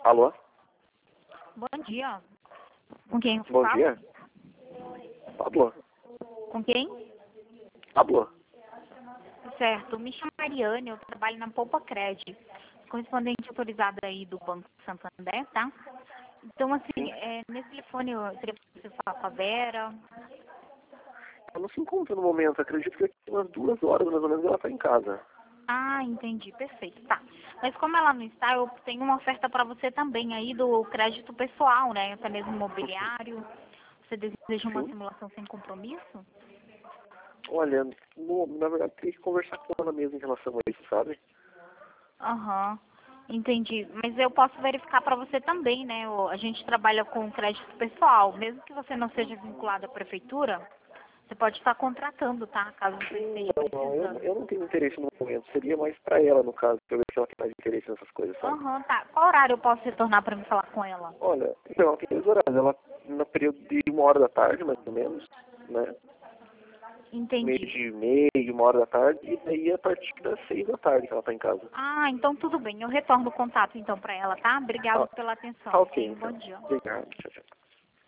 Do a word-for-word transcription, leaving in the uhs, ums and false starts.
Alô? Bom dia. Com quem eu Bom falo? dia. Pablo? Com quem? Pablo? Certo. Me chamo Mariane, eu trabalho na Poupa Cred, correspondente autorizada aí do Banco Santander, tá? Então, assim, é, nesse telefone eu seria possível falar com a Vera. Ela não se encontra no momento. Acredito que daqui a umas duas horas, mais ou menos, ela está em casa. Ah, entendi. Perfeito. Tá. Mas como ela não está, eu tenho uma oferta para você também aí do crédito pessoal, né? Até mesmo imobiliário. Você deseja uma Sim. simulação sem compromisso? Olha, no- na verdade, teria que conversar com ela mesmo em relação a isso, sabe? Aham, entendi. Mas eu posso verificar para você também, né? O- A gente trabalha com crédito pessoal. Mesmo que você não seja vinculado à prefeitura, você pode estar contratando, tá? Caso você esteja Não, não, eu, precisando. eu não tenho interesse no momento. Seria mais para ela, no caso, pra eu ver se ela tem mais interesse nessas coisas, sabe? Aham, tá. Qual horário eu posso retornar para me falar com ela? Olha, então, ela tem dois horários. Ela, no período de uma hora da tarde, mais ou menos, né? Meio Entendi. de meio, uma hora da tarde, e daí a partir das seis da tarde que ela está em casa. Ah, então tudo bem. Eu retorno o contato então para ela, tá? Obrigado Ah, pela tá atenção. ok, Tenha um bom então. dia. Obrigado, tchau, tchau.